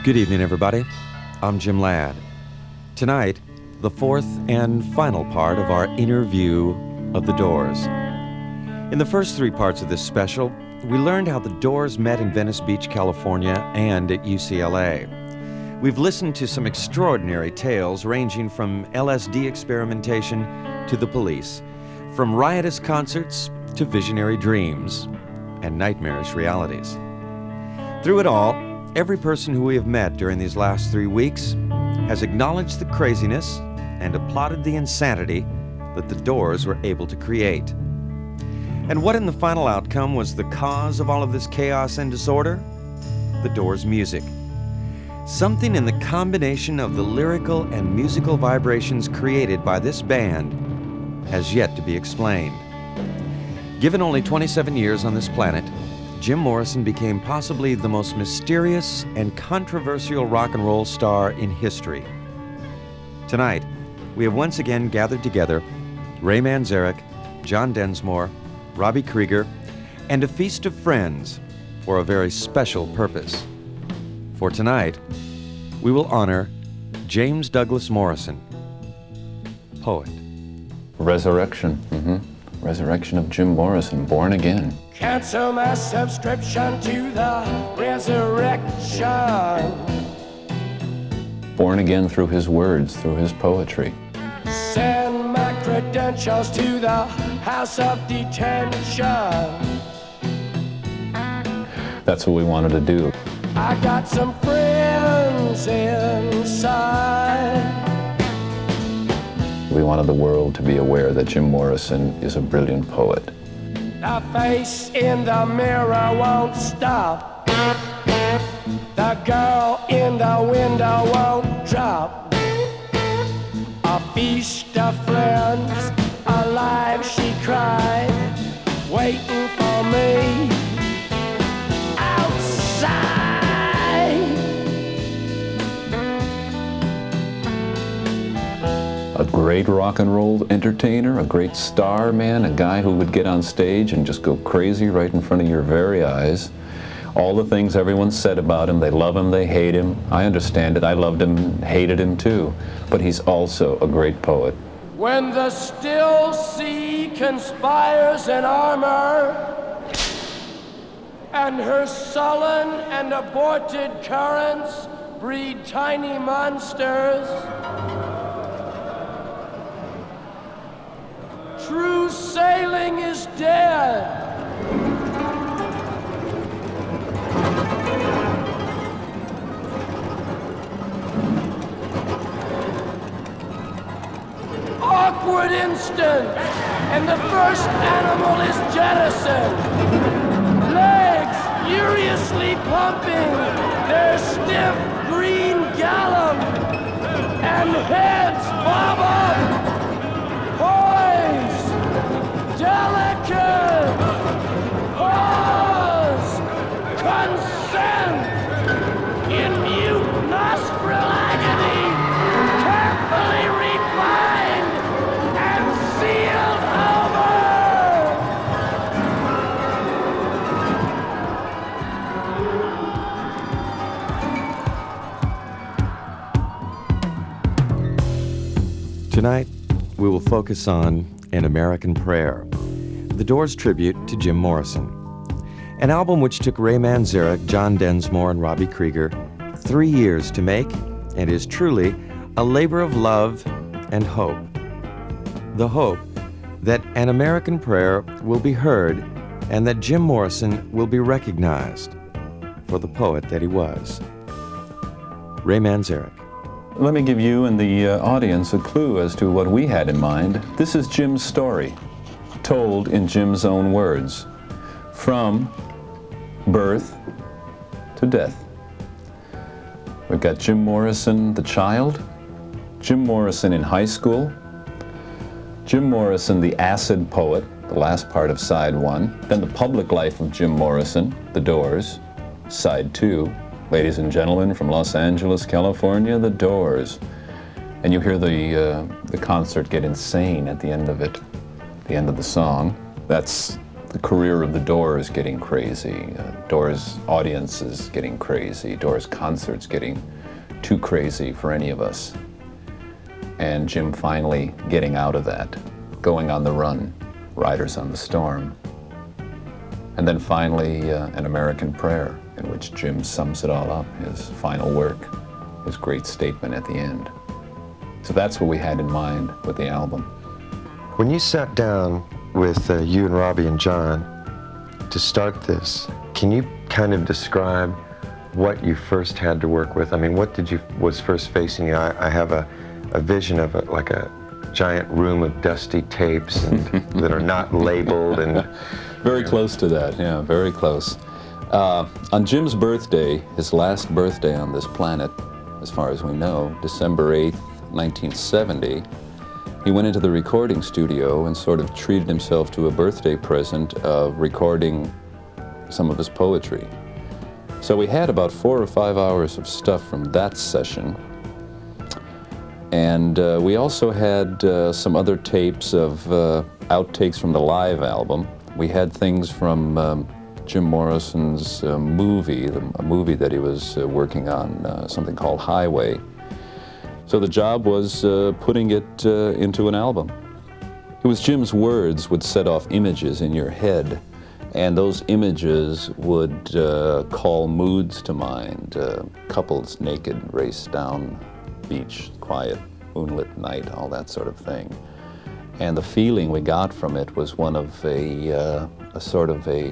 Good evening, everybody. I'm Jim Ladd. Tonight, the fourth and final part of our interview of The Doors. In the first three parts of this special, we learned how The Doors met in Venice Beach, California, and at UCLA. We've listened to some extraordinary tales ranging from LSD experimentation to the police, from riotous concerts to visionary dreams and nightmarish realities. Through it all, every person who we have met during these last 3 weeks has acknowledged the craziness and applauded the insanity that the Doors were able to create. And what in the final outcome was the cause of all of this chaos and disorder? The Doors' music. Something in the combination of the lyrical and musical vibrations created by this band has yet to be explained. Given only 27 years on this planet, Jim Morrison became possibly the most mysterious and controversial rock and roll star in history. Tonight, we have once again gathered together Ray Manzarek, John Densmore, Robbie Krieger, and a feast of friends for a very special purpose. For tonight, we will honor James Douglas Morrison, poet. Resurrection. Resurrection of Jim Morrison, born again. Cancel my subscription to the resurrection. Born again through his words, through his poetry. Send my credentials to the house of detention. That's what we wanted to do. I got some friends inside. We wanted the world to be aware that Jim Morrison is a brilliant poet. The face in the mirror won't stop. The girl in the window won't drop. A feast of friends, alive she cried, waiting for me outside. A great rock and roll entertainer, a great star man, a guy who would get on stage and just go crazy right in front of your very eyes. All the things everyone said about him, they love him, they hate him. I understand it, I loved him, hated him too. But he's also a great poet. When the still sea conspires in armor, and her sullen and aborted currents breed tiny monsters, true sailing is dead. Awkward instant, and the first animal is jettisoned. Legs furiously pumping their stiff green gallop, and heads bob up, poised, delicate, pause, consent, in mute nostril agony, carefully refined and sealed over. Tonight, we will focus on An American Prayer, The Doors' tribute to Jim Morrison, an album which took Ray Manzarek, John Densmore, and Robbie Krieger 3 years to make and is truly a labor of love and hope. The hope that An American Prayer will be heard and that Jim Morrison will be recognized for the poet that he was. Ray Manzarek. Let me give you and the audience a clue as to what we had in mind. This is Jim's story, told in Jim's own words, from birth to death. We've got Jim Morrison, the child, Jim Morrison in high school, Jim Morrison, the acid poet, the last part of side 1, then the public life of Jim Morrison, The Doors, side 2, ladies and gentlemen, from Los Angeles, California, The Doors. And you hear the concert get insane at the end of it, the end of the song. That's the career of the Doors getting crazy, Doors audiences getting crazy, Doors concerts getting too crazy for any of us. And Jim finally getting out of that, going on the run, Riders on the Storm. And then finally, An American Prayer, in which Jim sums it all up, his final work, his great statement at the end. So that's what we had in mind with the album. When you sat down with you and Robbie and John to start this, can you kind of describe what you first had to work with? I mean, what was first facing you? I have a vision of like a giant room of dusty tapes and that are not labeled and... Very close to that, yeah, very close. On Jim's birthday, his last birthday on this planet, as far as we know, December 8th, 1970, he went into the recording studio and sort of treated himself to a birthday present of recording some of his poetry. So we had about 4 or 5 hours of stuff from that session. And we also had some other tapes of outtakes from the live album. We had things from Jim Morrison's movie, a movie that he was working on, something called Highway. So the job was putting it into an album. It was Jim's words would set off images in your head, and those images would call moods to mind. Couples naked, race down beach, quiet, moonlit night, all that sort of thing. And the feeling we got from it was one of a sort of a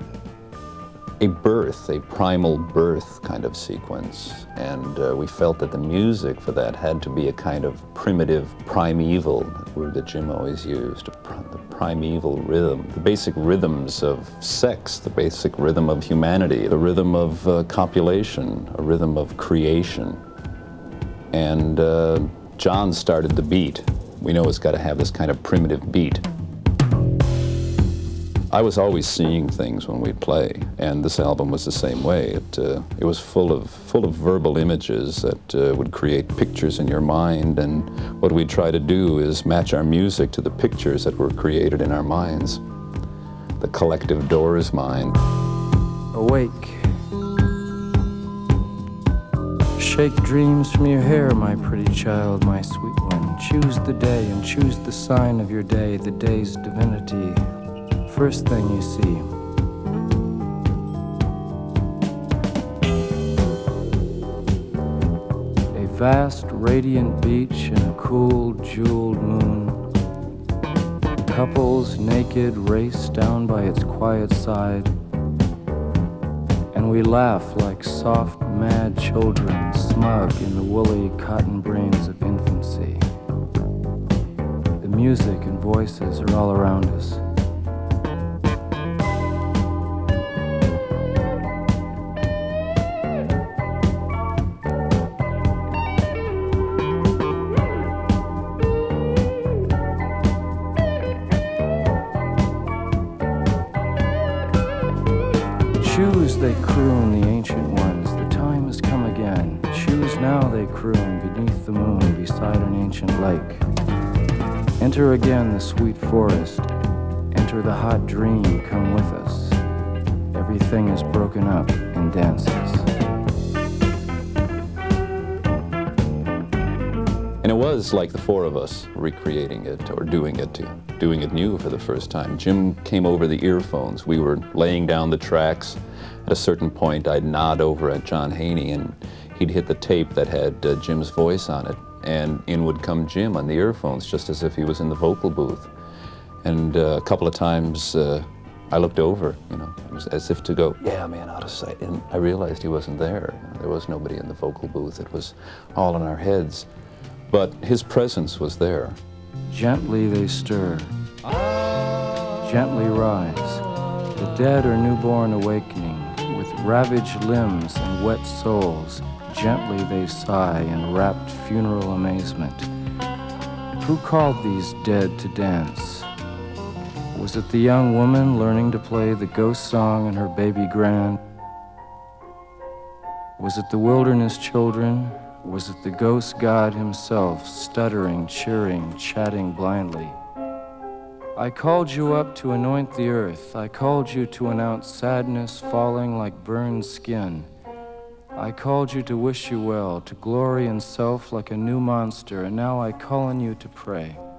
birth, a primal birth kind of sequence. And we felt that the music for that had to be a kind of primitive, primeval, that word that Jim always used, the primeval rhythm, the basic rhythms of sex, the basic rhythm of humanity, the rhythm of copulation, a rhythm of creation. And John started the beat. We know it's got to have this kind of primitive beat. I was always seeing things when we'd play, and this album was the same way. It was full of verbal images that would create pictures in your mind, and what we'd try to do is match our music to the pictures that were created in our minds. The collective Doors mind. Awake. Shake dreams from your hair, my pretty child, my sweet one. Choose the day and choose the sign of your day, the day's divinity. First thing you see. A vast, radiant beach and a cool, jeweled moon. Couples naked race down by its quiet side. And we laugh like soft, mad children, smug in the woolly cotton brains of infancy. The music and voices are all around us. Choose, they croon, the ancient ones, the time has come again. Choose now, they croon, beneath the moon, beside an ancient lake. Enter again the sweet forest, enter the hot dream, come with us. Everything is broken up in dances. And it was like the four of us recreating it or doing it new for the first time. Jim came over the earphones. We were laying down the tracks. At a certain point, I'd nod over at John Haney, and he'd hit the tape that had Jim's voice on it, and in would come Jim on the earphones, just as if he was in the vocal booth. And a couple of times, I looked over, as if to go, yeah, man, out of sight. And I realized he wasn't there. There was nobody in the vocal booth. It was all in our heads. But his presence was there. Gently they stir, gently rise, the dead or newborn awakening, with ravaged limbs and wet souls, gently they sigh in rapt funeral amazement. Who called these dead to dance? Was it the young woman learning to play the ghost song in her baby grand? Was it the wilderness children? Was it the ghost god himself, stuttering, cheering, chatting blindly? I called you up to anoint the earth. I called you to announce sadness falling like burned skin. I called you to wish you well, to glory in self like a new monster, and now I call on you to pray.